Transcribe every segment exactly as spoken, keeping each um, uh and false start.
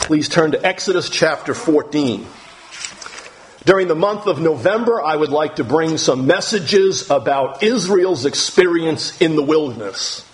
Please turn to Exodus chapter fourteen. During the month of November, I would like to bring some messages about Israel's experience in the wilderness.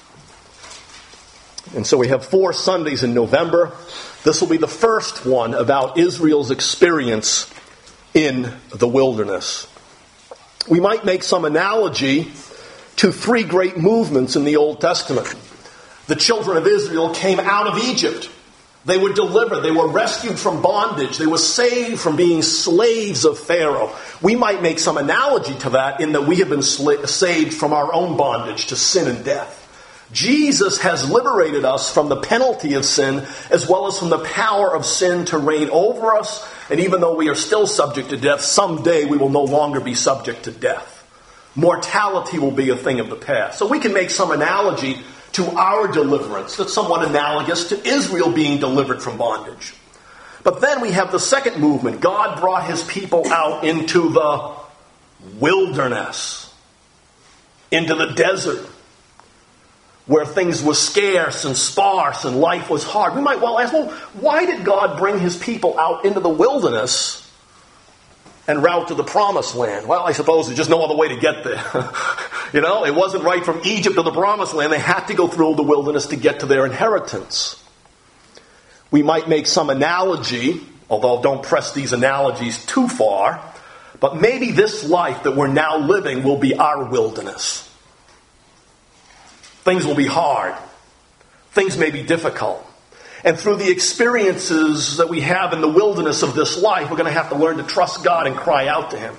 And so we have four Sundays in November. This will be the first one about Israel's experience in the wilderness. We might make some analogy to three great movements in the Old Testament. The children of Israel came out of Egypt. They were delivered. They were rescued from bondage. They were saved from being slaves of Pharaoh. We might make some analogy to that in that we have been sla- saved from our own bondage to sin and death. Jesus has liberated us from the penalty of sin as well as from the power of sin to reign over us. And even though we are still subject to death, someday we will no longer be subject to death. Mortality will be a thing of the past. So we can make some analogy to our deliverance that's somewhat analogous to Israel being delivered from bondage. But then we have the second movement. God brought his people out into the wilderness, into the desert, where things were scarce and sparse and life was hard. We might well ask, well, why did God bring his people out into the wilderness and route to the promised land? Well, I suppose there's just no other way to get there. You know, it wasn't right from Egypt to the promised land. They had to go through the wilderness to get to their inheritance. We might make some analogy, although don't press these analogies too far, but maybe this life that we're now living will be our wilderness. Things will be hard. Things may be difficult. And through the experiences that we have in the wilderness of this life, we're going to have to learn to trust God and cry out to him.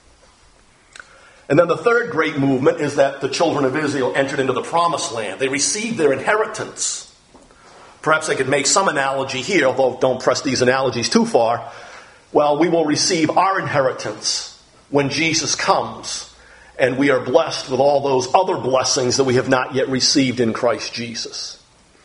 And then the third great movement is that the children of Israel entered into the promised land. They received their inheritance. Perhaps I could make some analogy here, although don't press these analogies too far. Well, we will receive our inheritance when Jesus comes, and we are blessed with all those other blessings that we have not yet received in Christ Jesus.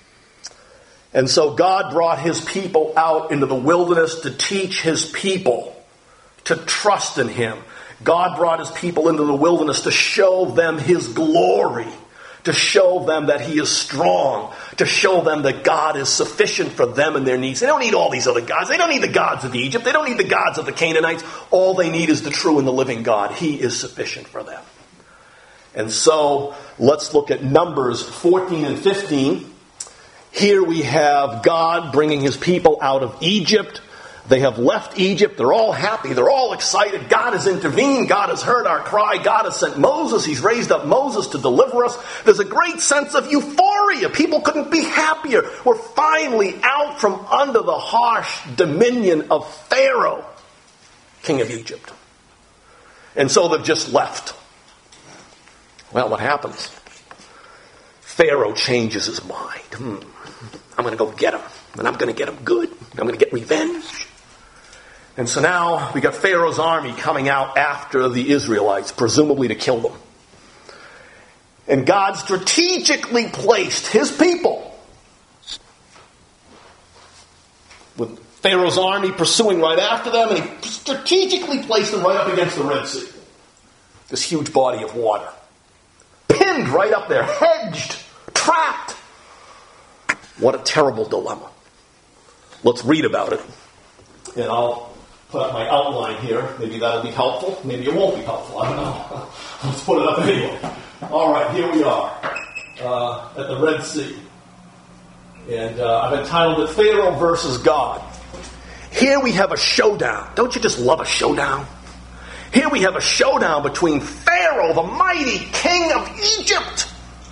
And so God brought his people out into the wilderness to teach his people to trust in him. God brought his people into the wilderness to show them his glory, to show them that he is strong, to show them that God is sufficient for them and their needs. They don't need all these other gods. They don't need the gods of Egypt. They don't need the gods of the Canaanites. All they need is the true and the living God. He is sufficient for them. And so let's look at Numbers fourteen and fifteen. Here we have God bringing his people out of Egypt. They have left Egypt. They're all happy. They're all excited. God has intervened. God has heard our cry. God has sent Moses. He's raised up Moses to deliver us. There's a great sense of euphoria. People couldn't be happier. We're finally out from under the harsh dominion of Pharaoh, king of Egypt. And so they've just left. Well, what happens? Pharaoh changes his mind. Hmm. I'm going to go get him. And I'm going to get him good. I'm going to get revenge. And so now we got Pharaoh's army coming out after the Israelites, presumably to kill them. And God strategically placed his people, with Pharaoh's army pursuing right after them, and he strategically placed them right up against the Red Sea. This huge body of water. Pinned right up there, hedged, trapped. What a terrible dilemma. Let's read about it. And I'll put up my outline here. Maybe that'll be helpful. Maybe it won't be helpful. I don't know. Let's put it up anyway. All right, here we are uh, at the Red Sea. And uh, I've entitled it Pharaoh versus God. Here we have a showdown. Don't you just love a showdown? Here we have a showdown between Pharaoh, the mighty king of Egypt,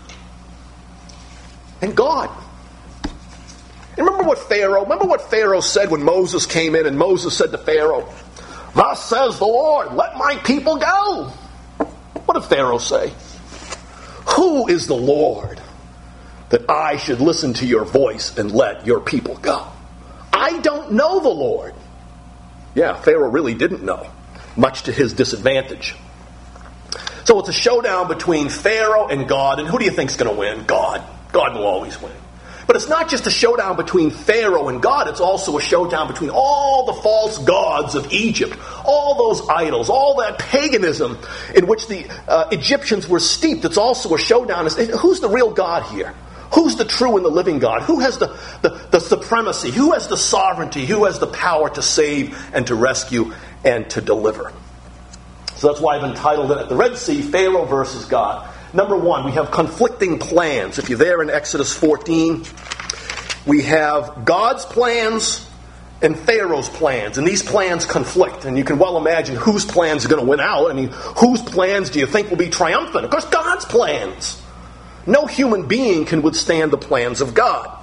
and God. And remember what Pharaoh, remember what Pharaoh said when Moses came in, and Moses said to Pharaoh, "Thus says the Lord, let my people go." What did Pharaoh say? "Who is the Lord that I should listen to your voice and let your people go? I don't know the Lord." Yeah, Pharaoh really didn't know, much to his disadvantage. So it's a showdown between Pharaoh and God, and who do you think is going to win? God. God will always win. But it's not just a showdown between Pharaoh and God, it's also a showdown between all the false gods of Egypt, all those idols, all that paganism in which the uh, Egyptians were steeped. It's also a showdown. Who's the real God here? Who's the true and the living God? Who has the, the, the supremacy? Who has the sovereignty? Who has the power to save and to rescue and to deliver? So that's why I've entitled it at the Red Sea, Pharaoh versus God. Number one, we have conflicting plans. If you're there in Exodus fourteen, we have God's plans and Pharaoh's plans. And these plans conflict. And you can well imagine whose plans are going to win out. I mean, whose plans do you think will be triumphant? Of course, God's plans. No human being can withstand the plans of God.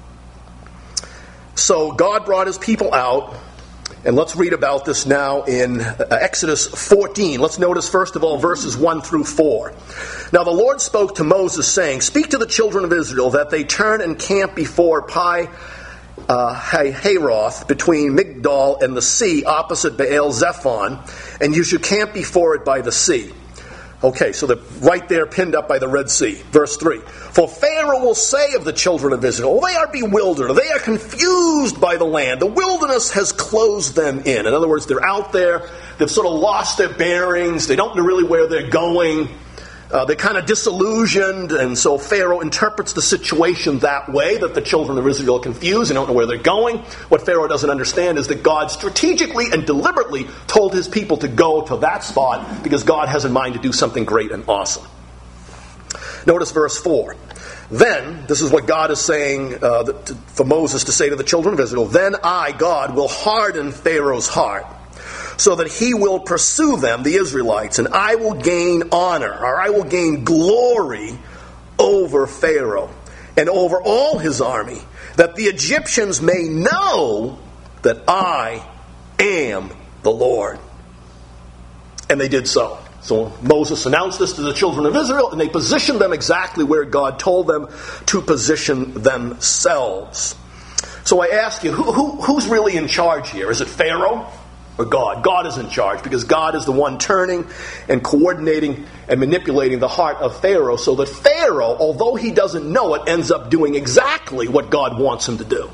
So God brought his people out. And let's read about this now in Exodus fourteen. Let's notice, first of all, verses one through four. Now the Lord spoke to Moses, saying, "Speak to the children of Israel that they turn and camp before Pi uh, Hahiroth, between Migdol and the sea, opposite Baal Zephon, and you should camp before it by the sea." Okay, so they're right there pinned up by the Red Sea. Verse three. "For Pharaoh will say of the children of Israel, they are bewildered, they are confused by the land. The wilderness has closed them in." In other words, they're out there, they've sort of lost their bearings, they don't know really where they're going. Uh, they're kind of disillusioned, and so Pharaoh interprets the situation that way, that the children of Israel are confused and don't know where they're going. What Pharaoh doesn't understand is that God strategically and deliberately told his people to go to that spot because God has in mind to do something great and awesome. Notice verse four. "Then," this is what God is saying uh, to, for Moses to say to the children of Israel, "Then I, God, will harden Pharaoh's heart, so that he will pursue them," the Israelites, "and I will gain honor," or I will gain glory over Pharaoh and over all his army, "that the Egyptians may know that I am the Lord." And they did so. So Moses announced this to the children of Israel, and they positioned them exactly where God told them to position themselves. So I ask you, who, who, who's really in charge here? Is it Pharaoh? Or God? God is in charge, because God is the one turning and coordinating and manipulating the heart of Pharaoh, so that Pharaoh, although he doesn't know it, ends up doing exactly what God wants him to do.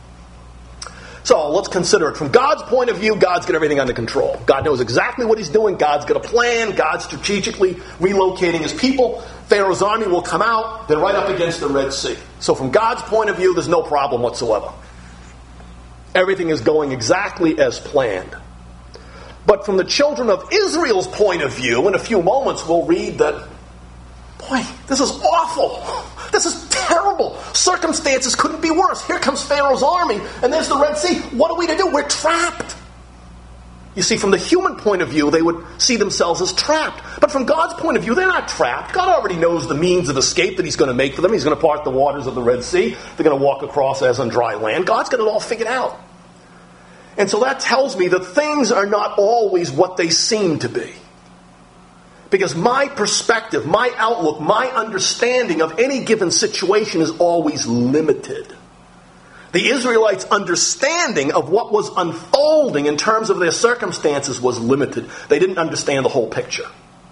So let's consider it. From God's point of view, God's got everything under control. God knows exactly what he's doing. God's got a plan. God's strategically relocating his people. Pharaoh's army will come out. They're right up against the Red Sea. So from God's point of view, there's no problem whatsoever. Everything is going exactly as planned. But from the children of Israel's point of view, in a few moments we'll read that, boy, this is awful. This is terrible. Circumstances couldn't be worse. Here comes Pharaoh's army, and there's the Red Sea. What are we to do? We're trapped. You see, from the human point of view, they would see themselves as trapped. But from God's point of view, they're not trapped. God already knows the means of escape that he's going to make for them. He's going to part the waters of the Red Sea. They're going to walk across as on dry land. God's got it all figured out. And so that tells me that things are not always what they seem to be. Because my perspective, my outlook, my understanding of any given situation is always limited. The Israelites' understanding of what was unfolding in terms of their circumstances was limited. They didn't understand the whole picture.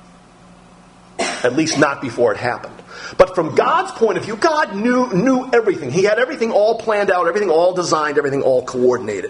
At least not before it happened. But from God's point of view, God knew, knew everything. He had everything all planned out, everything all designed, everything all coordinated.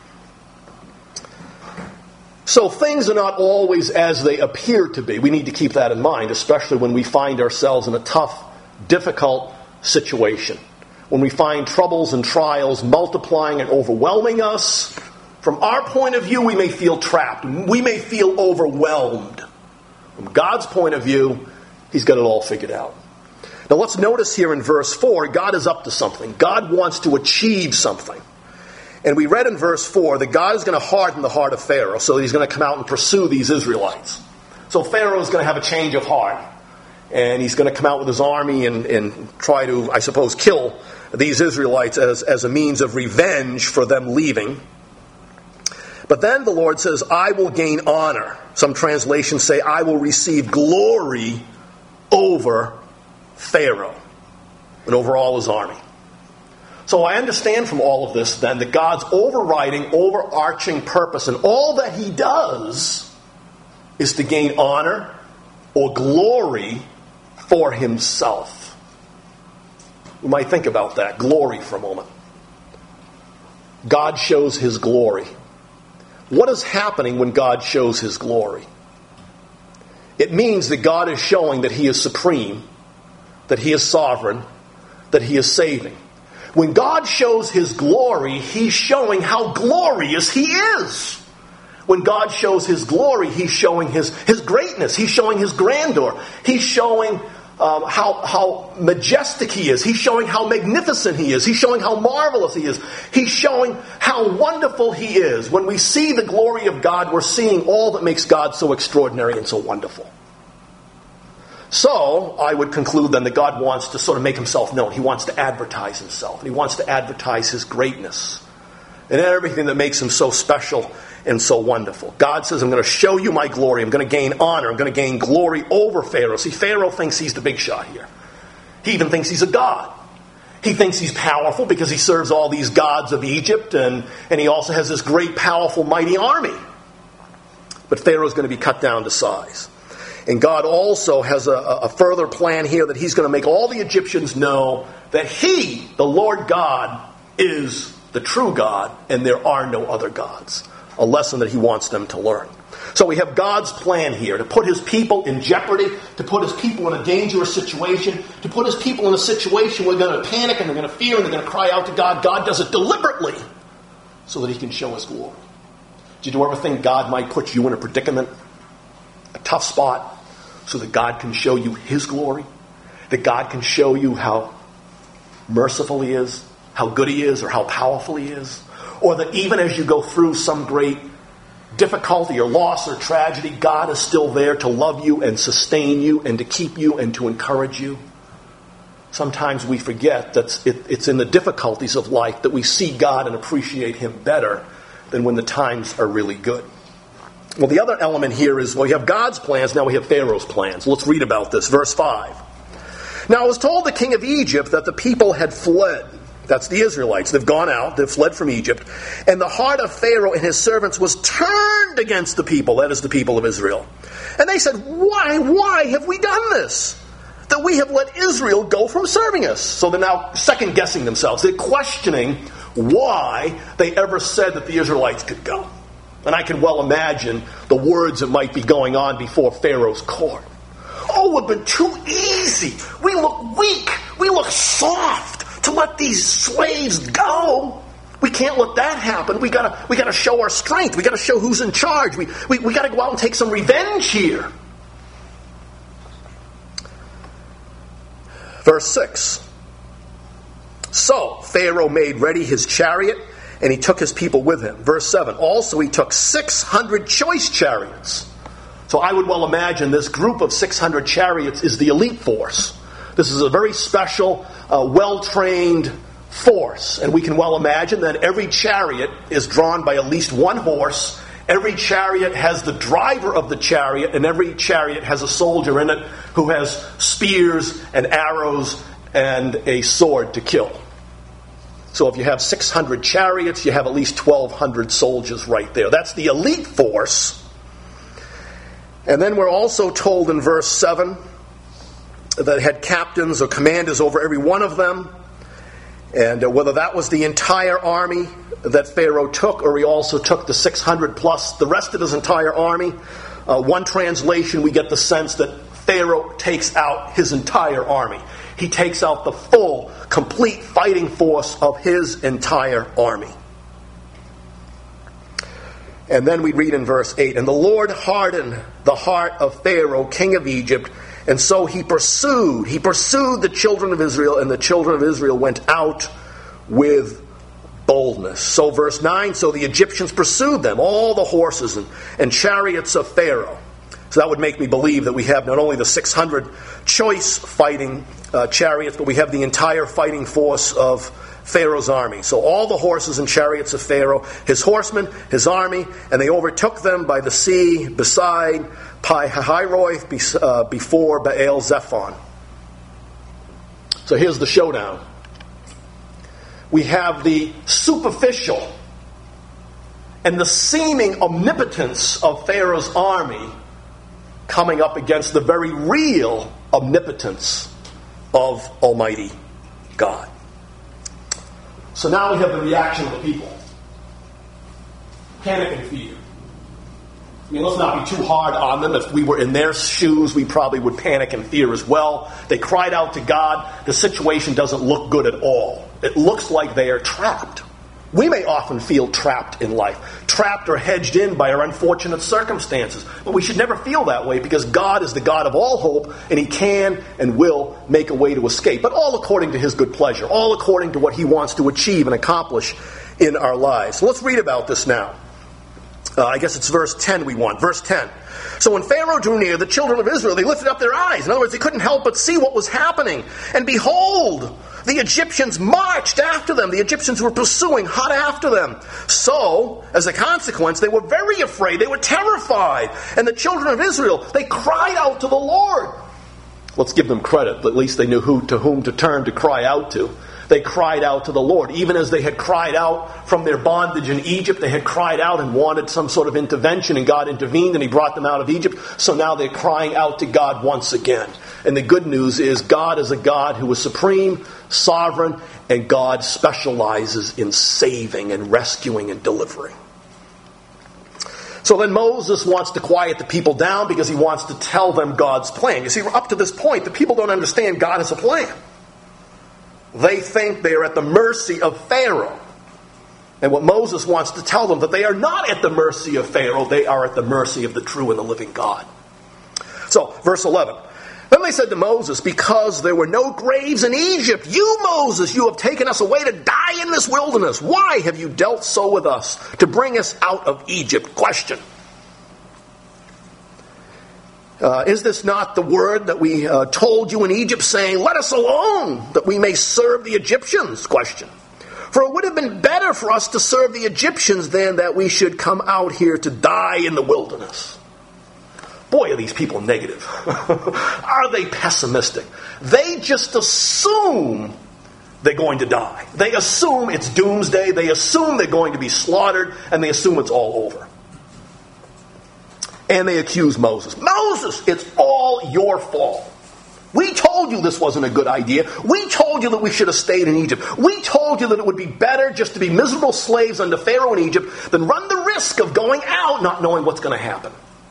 So things are not always as they appear to be. We need to keep that in mind, especially when we find ourselves in a tough, difficult situation. When we find troubles and trials multiplying and overwhelming us, from our point of view, we may feel trapped. We may feel overwhelmed. From God's point of view, he's got it all figured out. Now let's notice here in verse four, God is up to something. God wants to achieve something. And we read in verse four that God is going to harden the heart of Pharaoh so that he's going to come out and pursue these Israelites. So Pharaoh is going to have a change of heart. And he's going to come out with his army and, and try to, I suppose, kill these Israelites as, as a means of revenge for them leaving. But then the Lord says, I will gain honor. Some translations say, I will receive glory over Pharaoh and over all his army. So I understand from all of this, then, that God's overriding, overarching purpose, and all that he does is to gain honor or glory for himself. We might think about that, glory, for a moment. God shows his glory. What is happening when God shows his glory? It means that God is showing that he is supreme, that he is sovereign, that he is saving. When God shows his glory, he's showing how glorious he is. When God shows his glory, he's showing his, his greatness. He's showing his grandeur. He's showing um, how, how majestic he is. He's showing how magnificent he is. He's showing how marvelous he is. He's showing how wonderful he is. When we see the glory of God, we're seeing all that makes God so extraordinary and so wonderful. So, I would conclude then that God wants to sort of make himself known. He wants to advertise himself. He wants to advertise his greatness and everything that makes him so special and so wonderful. God says, I'm going to show you my glory. I'm going to gain honor. I'm going to gain glory over Pharaoh. See, Pharaoh thinks he's the big shot here. He even thinks he's a god. He thinks he's powerful because he serves all these gods of Egypt, and, and he also has this great, powerful, mighty army. But Pharaoh's going to be cut down to size. And God also has a, a further plan here that he's going to make all the Egyptians know that he, the Lord God, is the true God, and there are no other gods. A lesson that he wants them to learn. So we have God's plan here to put his people in jeopardy, to put his people in a dangerous situation, to put his people in a situation where they're going to panic and they're going to fear and they're going to cry out to God. God does it deliberately so that he can show his glory. Did you ever think God might put you in a predicament, a tough spot, so that God can show you his glory? That God can show you how merciful he is, how good he is, or how powerful he is? Or that even as you go through some great difficulty or loss or tragedy, God is still there to love you and sustain you and to keep you and to encourage you? Sometimes we forget that it's in the difficulties of life that we see God and appreciate him better than when the times are really good. Well, the other element here is, well, we have God's plans, now we have Pharaoh's plans. Let's read about this. Verse five. Now it was told the king of Egypt that the people had fled. That's the Israelites. They've gone out. They've fled from Egypt. And the heart of Pharaoh and his servants was turned against the people. That is the people of Israel. And they said, why, why have we done this? That we have let Israel go from serving us. So they're now second guessing themselves. They're questioning why they ever said that the Israelites could go. And I can well imagine the words that might be going on before Pharaoh's court. Oh, it would have been too easy. We look weak. We look soft to let these slaves go. We can't let that happen. We gotta, we gotta show our strength. We gotta show who's in charge. We, we, we gotta go out and take some revenge here. Verse six. So Pharaoh made ready his chariot, and he took his people with him. Verse seven. Also he took six hundred choice chariots. So I would well imagine this group of six hundred chariots is the elite force. This is a very special, uh, well-trained force. And we can well imagine that every chariot is drawn by at least one horse. Every chariot has the driver of the chariot, and every chariot has a soldier in it who has spears and arrows and a sword to kill. So if you have six hundred chariots, you have at least twelve hundred soldiers right there. That's the elite force. And then we're also told in verse seven that it had captains or commanders over every one of them. And uh, whether that was the entire army that Pharaoh took, or he also took the six hundred plus the rest of his entire army. Uh, one translation, we get the sense that Pharaoh takes out his entire army. He takes out the full, complete fighting force of his entire army. And then we read in verse eight, and the Lord hardened the heart of Pharaoh, king of Egypt, and so he pursued, he pursued the children of Israel, and the children of Israel went out with boldness. So verse nine, so the Egyptians pursued them, all the horses and, and chariots of Pharaoh. So that would make me believe that we have not only the six hundred choice fighting uh, chariots, but we have the entire fighting force of Pharaoh's army. So all the horses and chariots of Pharaoh, his horsemen, his army, and they overtook them by the sea beside Pi-hahiroth, uh, before Baal Zephon. So here's the showdown. We have the superficial and the seeming omnipotence of Pharaoh's army coming up against the very real omnipotence of Almighty God. So now we have the reaction of the people. Panic and fear. I mean, let's not be too hard on them. If we were in their shoes, we probably would panic and fear as well. They cried out to God. The situation doesn't look good at all. It looks like they are trapped. We may often feel trapped in life, trapped or hedged in by our unfortunate circumstances. But we should never feel that way, because God is the God of all hope, and He can and will make a way to escape. But all according to His good pleasure, all according to what He wants to achieve and accomplish in our lives. So let's read about this now. Uh, I guess it's verse ten we want. Verse ten. So when Pharaoh drew near, the children of Israel, they lifted up their eyes. In other words, they couldn't help but see what was happening. And behold, the Egyptians marched after them. The Egyptians were pursuing hot after them. So, as a consequence, they were very afraid. They were terrified. And the children of Israel, they cried out to the Lord. Let's give them credit. At least they knew who to whom to turn to cry out to. They cried out to the Lord. Even as they had cried out from their bondage in Egypt, they had cried out and wanted some sort of intervention, and God intervened and He brought them out of Egypt. So now they're crying out to God once again. And the good news is God is a God who is supreme, sovereign, and God specializes in saving and rescuing and delivering. So then Moses wants to quiet the people down because he wants to tell them God's plan. You see, up to this point, the people don't understand God has a plan. They think they are at the mercy of Pharaoh. And what Moses wants to tell them, that they are not at the mercy of Pharaoh, they are at the mercy of the true and the living God. So, verse eleven. Then they said to Moses, because there were no graves in Egypt, you, Moses, you have taken us away to die in this wilderness. Why have you dealt so with us to bring us out of Egypt? Question. Uh, is this not the word that we uh, told you in Egypt, saying, let us alone, that we may serve the Egyptians? Question. For it would have been better for us to serve the Egyptians than that we should come out here to die in the wilderness. Boy, are these people negative. Are they pessimistic? They just assume they're going to die. They assume it's doomsday. They assume they're going to be slaughtered, and they assume it's all over. And they accuse Moses. Moses, it's all your fault. We told you this wasn't a good idea. We told you that we should have stayed in Egypt. We told you that it would be better just to be miserable slaves under Pharaoh in Egypt than run the risk of going out not knowing what's going to happen.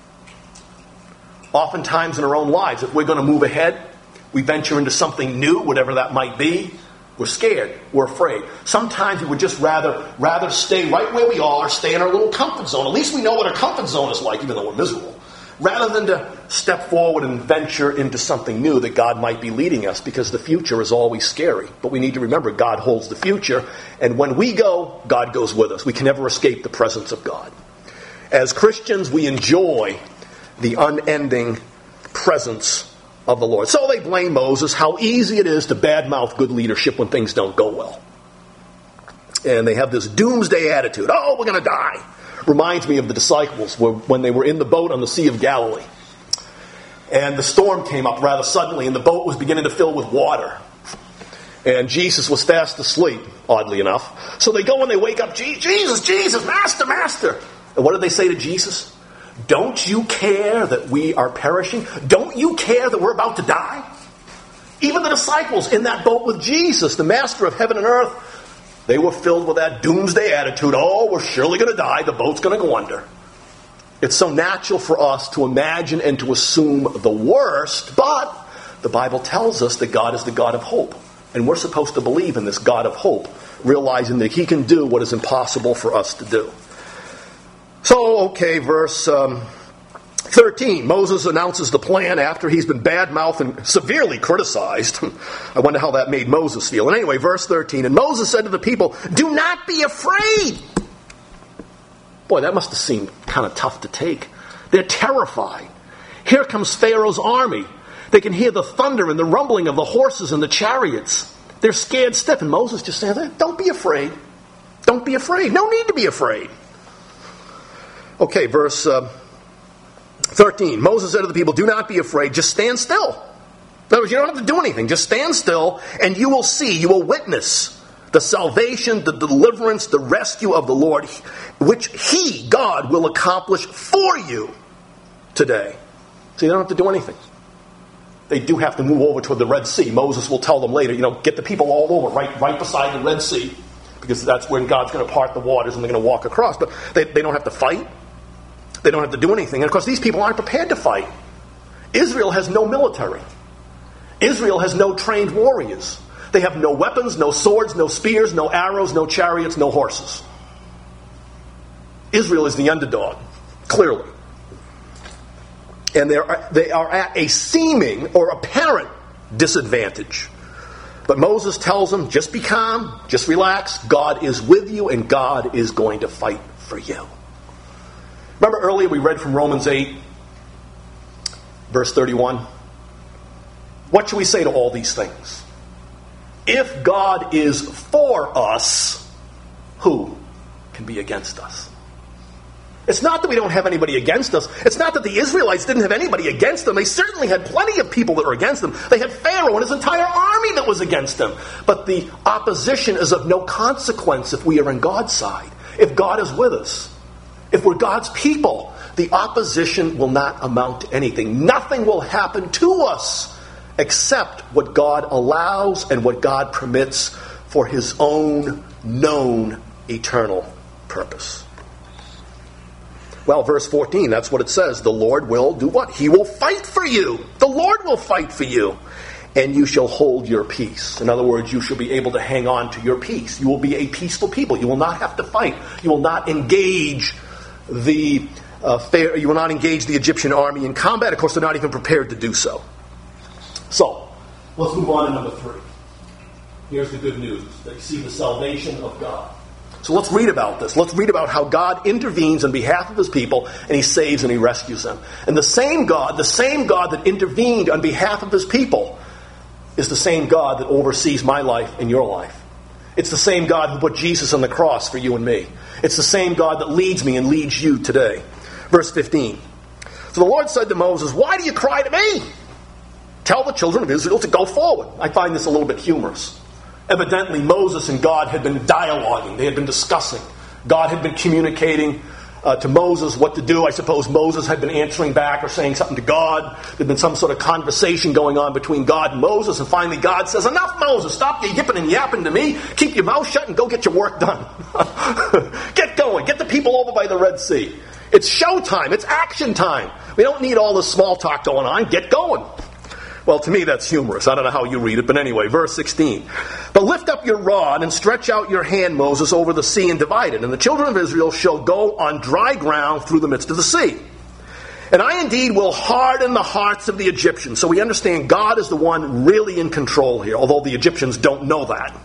Oftentimes in our own lives, if we're going to move ahead, we venture into something new, whatever that might be, we're scared, we're afraid. Sometimes we would just rather rather stay right where we are, stay in our little comfort zone. At least we know what our comfort zone is like, even though we're miserable. Rather than to step forward and venture into something new that God might be leading us, because the future is always scary. But we need to remember God holds the future, and when we go, God goes with us. We can never escape the presence of God. As Christians, we enjoy the unending presence of the Lord. So they blame Moses, how easy it is to badmouth good leadership when things don't go well. And they have this doomsday attitude. Oh, we're going to die. Reminds me of the disciples when they were in the boat on the Sea of Galilee. And the storm came up rather suddenly, and the boat was beginning to fill with water. And Jesus was fast asleep, oddly enough. So they go and they wake up, Jesus, Jesus, Master, Master. And what did they say to Jesus? Don't you care that we are perishing? Don't you care that we're about to die? Even the disciples in that boat with Jesus, the Master of heaven and earth, they were filled with that doomsday attitude. Oh, we're surely going to die. The boat's going to go under. It's so natural for us to imagine and to assume the worst, but the Bible tells us that God is the God of hope. And we're supposed to believe in this God of hope, realizing that He can do what is impossible for us to do. So, okay, verse um, thirteen. Moses announces the plan after he's been badmouthed and severely criticized. I wonder how that made Moses feel. And anyway, verse thirteen. And Moses said to the people, do not be afraid. Boy, that must have seemed kind of tough to take. They're terrified. Here comes Pharaoh's army. They can hear the thunder and the rumbling of the horses and the chariots. They're scared stiff. And Moses just says, don't be afraid. Don't be afraid. No need to be afraid. Okay, verse uh, thirteen. Moses said to the people, do not be afraid, just stand still. In other words, you don't have to do anything. Just stand still, and you will see, you will witness the salvation, the deliverance, the rescue of the Lord, which He, God, will accomplish for you today. So you don't have to do anything. They do have to move over toward the Red Sea. Moses will tell them later, you know, get the people all over, right, right beside the Red Sea, because that's when God's going to part the waters and they're going to walk across. But they, they don't have to fight. They don't have to do anything. And of course, these people aren't prepared to fight. Israel has no military. Israel has no trained warriors. They have no weapons, no swords, no spears, no arrows, no chariots, no horses. Israel is the underdog, clearly. And they are, they are at a seeming or apparent disadvantage. But Moses tells them, just be calm, just relax. God is with you and God is going to fight for you. Remember earlier we read from Romans eight, verse thirty-one? What should we say to all these things? If God is for us, who can be against us? It's not that we don't have anybody against us. It's not that the Israelites didn't have anybody against them. They certainly had plenty of people that were against them. They had Pharaoh and his entire army that was against them. But the opposition is of no consequence if we are in God's side. If God is with us. If we're God's people, the opposition will not amount to anything. Nothing will happen to us except what God allows and what God permits for his own known eternal purpose. Well, verse fourteen, that's what it says. The Lord will do what? He will fight for you. The Lord will fight for you. And you shall hold your peace. In other words, you shall be able to hang on to your peace. You will be a peaceful people. You will not have to fight. You will not engage the uh, fair, you will not engage the Egyptian army in combat. Of course, they're not even prepared to do so. So, let's move on to number three. Here's the good news. They see the salvation of God. So let's read about this. Let's read about how God intervenes on behalf of his people, and he saves and he rescues them. And the same God, the same God that intervened on behalf of his people, is the same God that oversees my life and your life. It's the same God who put Jesus on the cross for you and me. It's the same God that leads me and leads you today. Verse fifteen. So the Lord said to Moses, why do you cry to me? Tell the children of Israel to go forward. I find this a little bit humorous. Evidently, Moses and God had been dialoguing. They had been discussing. God had been communicating uh, to Moses what to do. I suppose Moses had been answering back or saying something to God. There had been some sort of conversation going on between God and Moses. And finally God says, enough, Moses. Stop your yipping and yapping to me. Keep your mouth shut and go get your work done. Get going. Get the people over by the Red Sea. It's showtime. It's action time. We don't need all this small talk going on. Get going. Well, to me, that's humorous. I don't know how you read it, but anyway, verse sixteen. But lift up your rod and stretch out your hand, Moses, over the sea and divide it. And the children of Israel shall go on dry ground through the midst of the sea. And I indeed will harden the hearts of the Egyptians. So we understand God is the one really in control here, although the Egyptians don't know that.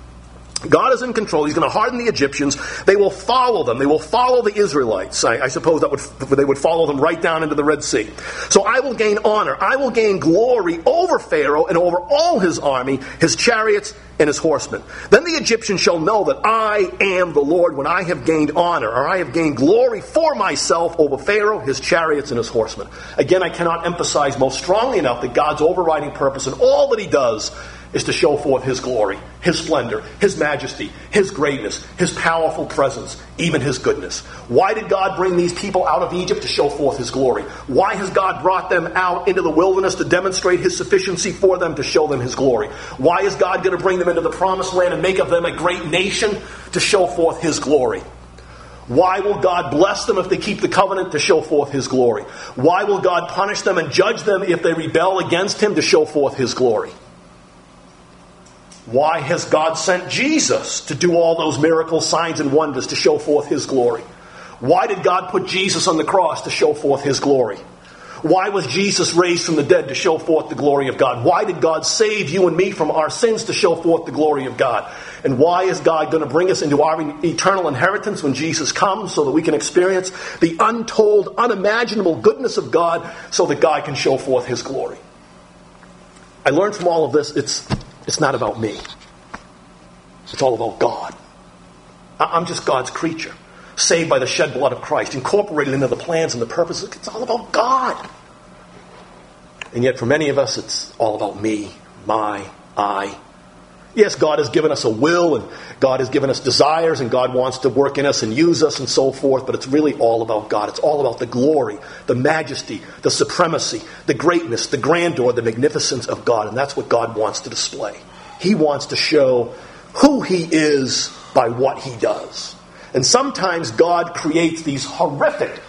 God is in control. He's going to harden the Egyptians. They will follow them. They will follow the Israelites. I, I suppose that would they would follow them right down into the Red Sea. So I will gain honor. I will gain glory over Pharaoh and over all his army, his chariots, and his horsemen. Then the Egyptians shall know that I am the Lord when I have gained honor, or I have gained glory for myself over Pharaoh, his chariots, and his horsemen. Again, I cannot emphasize most strongly enough that God's overriding purpose in all that he does is to show forth his glory, his splendor, his majesty, his greatness, his powerful presence, even his goodness. Why did God bring these people out of Egypt? To show forth his glory. Why has God brought them out into the wilderness? To demonstrate his sufficiency for them, to show them his glory. Why is God going to bring them into the promised land and make of them a great nation? To show forth his glory. Why will God bless them if they keep the covenant? To show forth his glory. Why will God punish them and judge them if they rebel against him? To show forth his glory. Why has God sent Jesus to do all those miracles, signs, and wonders to show forth his glory? Why did God put Jesus on the cross? To show forth his glory. Why was Jesus raised from the dead? To show forth the glory of God. Why did God save you and me from our sins? To show forth the glory of God. And why is God going to bring us into our eternal inheritance when Jesus comes, so that we can experience the untold, unimaginable goodness of God, so that God can show forth his glory? I learned from all of this, it's It's not about me. It's all about God. I'm just God's creature, saved by the shed blood of Christ, incorporated into the plans and the purposes. It's all about God. And yet for many of us, it's all about me, my, I. Yes, God has given us a will, and God has given us desires, and God wants to work in us and use us and so forth, but it's really all about God. It's all about the glory, the majesty, the supremacy, the greatness, the grandeur, the magnificence of God, and that's what God wants to display. He wants to show who he is by what he does. And sometimes God creates these horrific,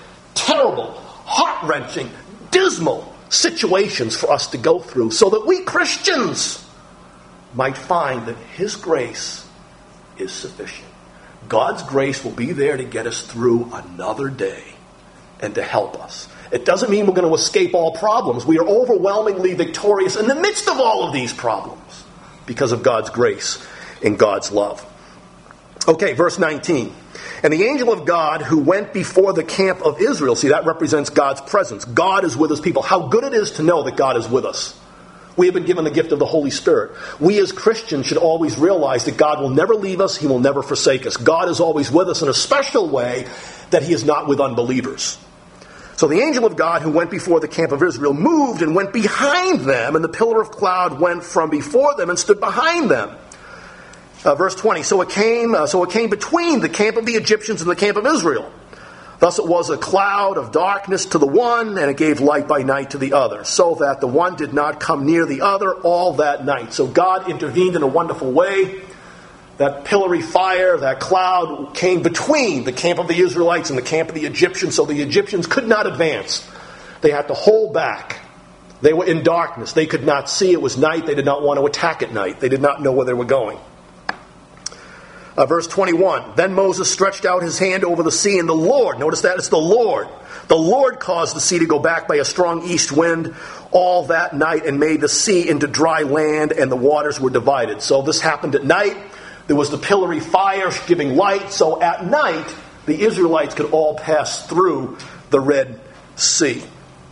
terrible, heart-wrenching, dismal situations for us to go through so that we Christians might find that His grace is sufficient. God's grace will be there to get us through another day and to help us. It doesn't mean we're going to escape all problems. We are overwhelmingly victorious in the midst of all of these problems because of God's grace and God's love. Okay, verse nineteen. And the angel of God who went before the camp of Israel, see, that represents God's presence. God is with His people. How good it is to know that God is with us. We have been given the gift of the Holy Spirit. We as Christians should always realize that God will never leave us. He will never forsake us. God is always with us in a special way that He is not with unbelievers. So the angel of God who went before the camp of Israel moved and went behind them, and the pillar of cloud went from before them and stood behind them. Uh, verse twenty, so it came uh, so it came between the camp of the Egyptians and the camp of Israel. Thus it was a cloud of darkness to the one, and it gave light by night to the other, so that the one did not come near the other all that night. So God intervened in a wonderful way. That pillory fire, that cloud came between the camp of the Israelites and the camp of the Egyptians, so the Egyptians could not advance. They had to hold back. They were in darkness. They could not see. It was night. They did not want to attack at night. They did not know where they were going. Uh, verse twenty-one, then Moses stretched out his hand over the sea, and the Lord, notice that, it's the Lord. The Lord caused the sea to go back by a strong east wind all that night and made the sea into dry land, and the waters were divided. So this happened at night. There was the pillory fire giving light. So at night, the Israelites could all pass through the Red Sea.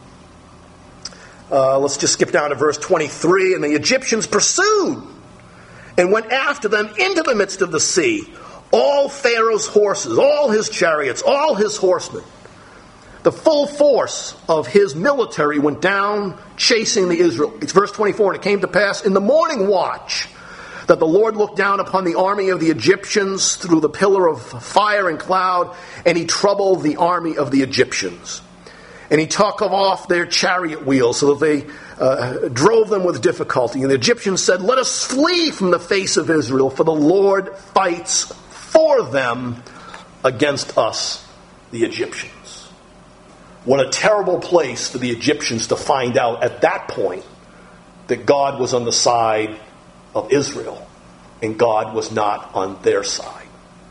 Uh, let's just skip down to verse twenty-three. And the Egyptians pursued and went after them into the midst of the sea, all Pharaoh's horses, all his chariots, all his horsemen. The full force of his military went down chasing the Israelites. It's verse twenty-four, and it came to pass in the morning watch that the Lord looked down upon the army of the Egyptians through the pillar of fire and cloud, and He troubled the army of the Egyptians. And He took off their chariot wheels so that they uh, drove them with difficulty. And the Egyptians said, let us flee from the face of Israel, for the Lord fights for them against us, the Egyptians. What a terrible place for the Egyptians to find out at that point that God was on the side of Israel and God was not on their side.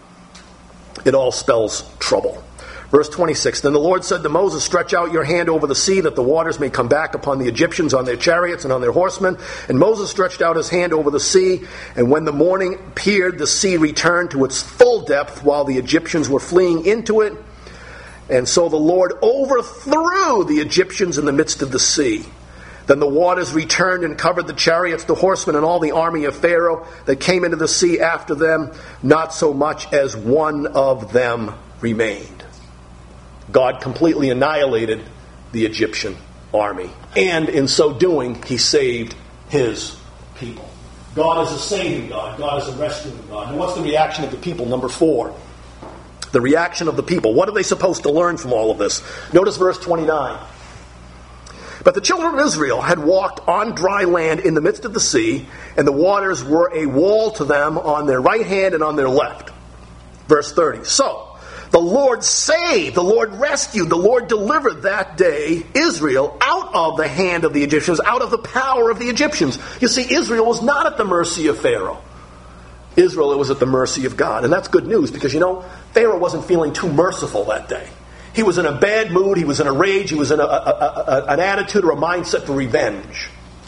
It all spells trouble. Verse twenty-six, then the Lord said to Moses, stretch out your hand over the sea that the waters may come back upon the Egyptians on their chariots and on their horsemen. And Moses stretched out his hand over the sea, and when the morning appeared, the sea returned to its full depth while the Egyptians were fleeing into it. And so the Lord overthrew the Egyptians in the midst of the sea. Then the waters returned and covered the chariots, the horsemen, and all the army of Pharaoh that came into the sea after them. Not so much as one of them remained. God completely annihilated the Egyptian army. And in so doing, He saved His people. God is a saving God. God is a rescuing God. And what's the reaction of the people? Number four. The reaction of the people. What are they supposed to learn from all of this? Notice verse twenty-nine. But the children of Israel had walked on dry land in the midst of the sea, and the waters were a wall to them on their right hand and on their left. Verse thirty. So, the Lord saved, the Lord rescued, the Lord delivered that day Israel out of the hand of the Egyptians, out of the power of the Egyptians. You see, Israel was not at the mercy of Pharaoh. Israel was at the mercy of God. And that's good news because, you know, Pharaoh wasn't feeling too merciful that day. He was in a bad mood. He was in a rage. He was in a, a, a, a, an attitude or a mindset for revenge.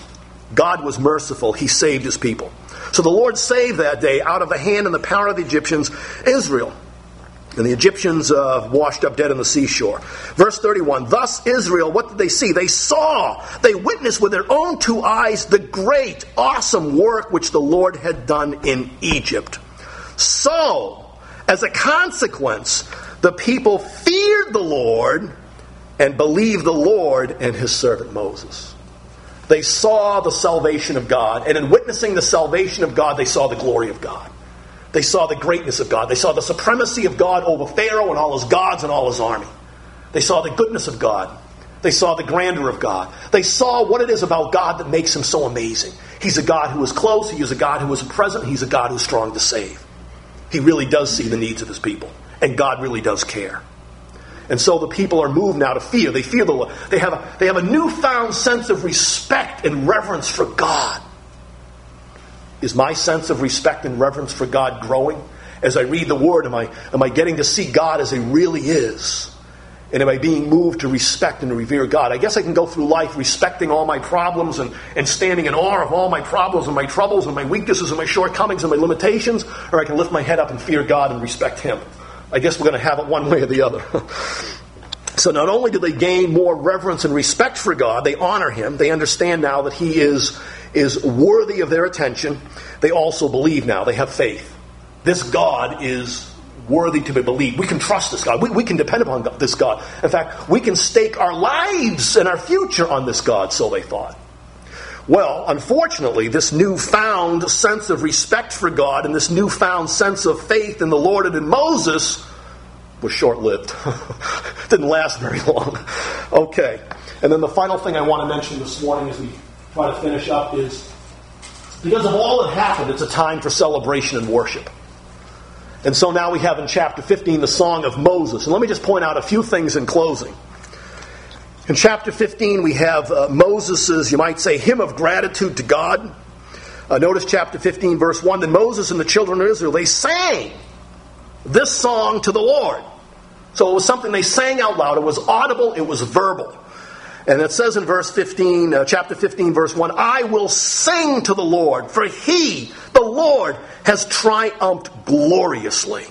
God was merciful. He saved His people. So the Lord saved that day out of the hand and the power of the Egyptians, Israel. And the Egyptians uh, washed up dead on the seashore. Verse thirty-one, thus Israel, what did they see? They saw, they witnessed with their own two eyes the great, awesome work which the Lord had done in Egypt. So, as a consequence, the people feared the Lord and believed the Lord and His servant Moses. They saw the salvation of God, and in witnessing the salvation of God, they saw the glory of God. They saw the greatness of God. They saw the supremacy of God over Pharaoh and all his gods and all his army. They saw the goodness of God. They saw the grandeur of God. They saw what it is about God that makes Him so amazing. He's a God who is close. He is a God who is present. He's a God who is strong to save. He really does see the needs of His people. And God really does care. And so the people are moved now to fear. They fear the Lord. They have a, they have a newfound sense of respect and reverence for God. Is my sense of respect and reverence for God growing? As I read the Word, am I, am I getting to see God as He really is? And am I being moved to respect and revere God? I guess I can go through life respecting all my problems and, and standing in awe of all my problems and my troubles and my weaknesses and my shortcomings and my limitations, or I can lift my head up and fear God and respect Him. I guess we're going to have it one way or the other. So not only do they gain more reverence and respect for God, they honor Him. They understand now that He is, is worthy of their attention. They also believe now. They have faith. This God is worthy to be believed. We can trust this God. We, we can depend upon God, this God. In fact, we can stake our lives and our future on this God, so they thought. Well, unfortunately, this newfound sense of respect for God and this newfound sense of faith in the Lord and in Moses was short-lived. Didn't last very long. Okay. And then the final thing I want to mention this morning as we try to finish up is, because of all that happened, it's a time for celebration and worship. And so now we have in chapter fifteen the Song of Moses. And let me just point out a few things in closing. In chapter fifteen we have uh, Moses' you might say, hymn of gratitude to God. Uh, notice chapter fifteen, verse one. Then Moses and the children of Israel, they sang this song to the Lord. So it was something they sang out loud. It was audible. It was verbal. And it says in verse fifteen, uh, chapter fifteen, verse one, I will sing to the Lord, for He, the Lord, has triumphed gloriously.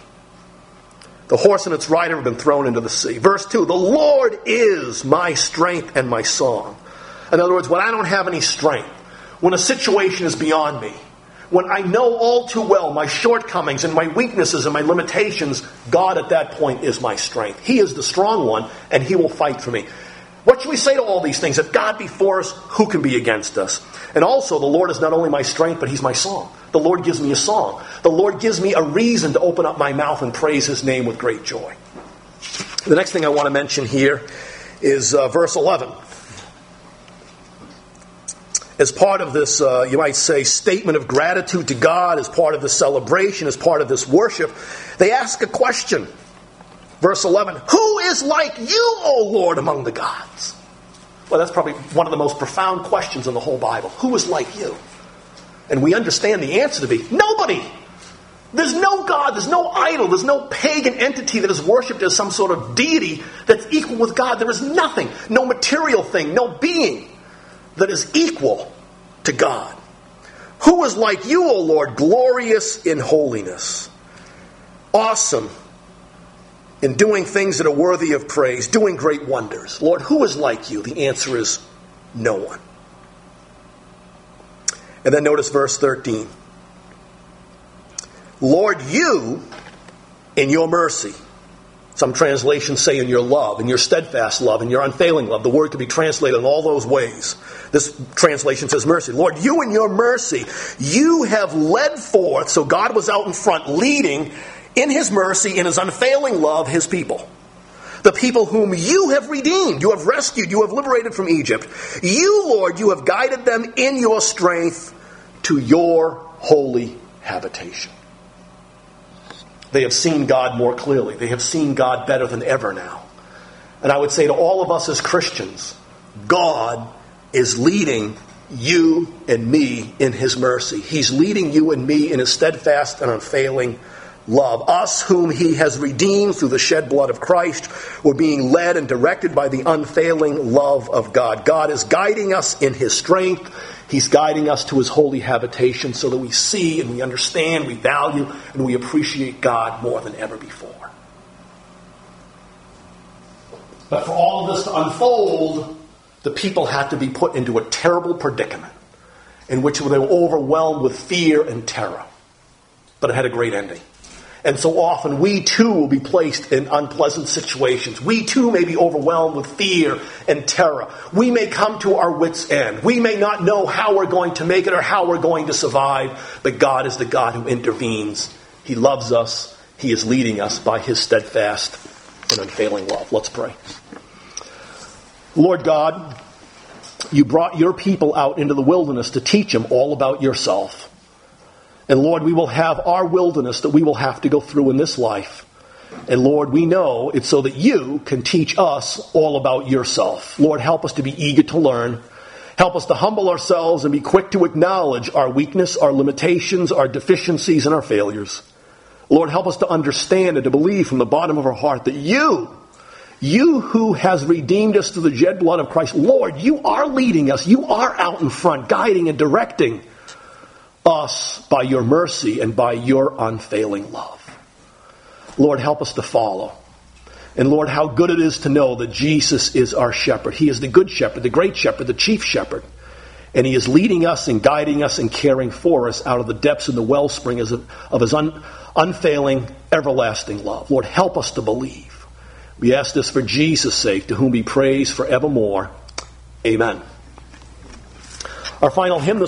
The horse and its rider have been thrown into the sea. Verse two, the Lord is my strength and my song. In other words, when I don't have any strength, when a situation is beyond me, when I know all too well my shortcomings and my weaknesses and my limitations, God at that point is my strength. He is the strong one, and He will fight for me. What should we say to all these things? If God be for us, who can be against us? And also, the Lord is not only my strength, but He's my song. The Lord gives me a song. The Lord gives me a reason to open up my mouth and praise His name with great joy. The next thing I want to mention here is uh, verse eleven. As part of this, uh, you might say, statement of gratitude to God, as part of the celebration, as part of this worship, they ask a question. Verse eleven, who is like you, O Lord, among the gods? Well, that's probably one of the most profound questions in the whole Bible. Who is like you? And we understand the answer to be nobody. There's no God, there's no idol, there's no pagan entity that is worshipped as some sort of deity that's equal with God. There is nothing, no material thing, no being that is equal to God. Who is like you, O Lord, glorious in holiness, awesome in doing things that are worthy of praise, doing great wonders. Lord, who is like you? The answer is no one. And then notice verse thirteen. Lord, you, in your mercy, some translations say in your love, in your steadfast love, in your unfailing love. The word could be translated in all those ways. This translation says mercy. Lord, you in your mercy, you have led forth, so God was out in front leading in His mercy, in His unfailing love, His people. The people whom you have redeemed, you have rescued, you have liberated from Egypt. You, Lord, you have guided them in your strength to your holy habitation. They have seen God more clearly. They have seen God better than ever now. And I would say to all of us as Christians, God is leading you and me in His mercy. He's leading you and me in His steadfast and unfailing love. Us whom He has redeemed through the shed blood of Christ, we're being led and directed by the unfailing love of God. God is guiding us in His strength. He's guiding us to His holy habitation so that we see and we understand, we value, and we appreciate God more than ever before. But for all of this to unfold, the people had to be put into a terrible predicament in which they were overwhelmed with fear and terror. But it had a great ending. And so often we too will be placed in unpleasant situations. We too may be overwhelmed with fear and terror. We may come to our wits' end. We may not know how we're going to make it or how we're going to survive. But God is the God who intervenes. He loves us. He is leading us by His steadfast and unfailing love. Let's pray. Lord God, you brought your people out into the wilderness to teach them all about yourself. And Lord, we will have our wilderness that we will have to go through in this life. And Lord, we know it's so that you can teach us all about yourself. Lord, help us to be eager to learn. Help us to humble ourselves and be quick to acknowledge our weakness, our limitations, our deficiencies, and our failures. Lord, help us to understand and to believe from the bottom of our heart that you, you who has redeemed us through the shed blood of Christ, Lord, you are leading us. You are out in front, guiding and directing us by your mercy and by your unfailing love. Lord, help us to follow. And Lord, how good it is to know that Jesus is our shepherd. He is the good shepherd, the great shepherd, the chief shepherd. And he is leading us and guiding us and caring for us out of the depths and the wellspring of his un, unfailing, everlasting love. Lord, help us to believe. We ask this for Jesus' sake, to whom be praise forevermore. Amen. Our final hymn this